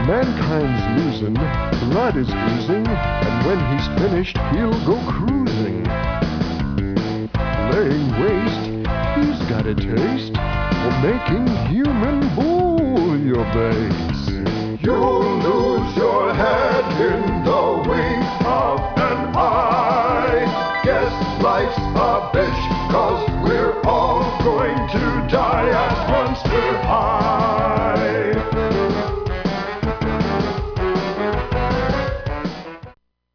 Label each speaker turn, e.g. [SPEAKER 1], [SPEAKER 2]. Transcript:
[SPEAKER 1] Mankind's losing, blood is oozing, and when he's finished, he'll go cruising. Laying waste, he's got a taste for making human bouillabaisse.
[SPEAKER 2] You'll lose your head in the wink of an eye. Guess life's a bitch, 'cause we're all going to die at Monster High.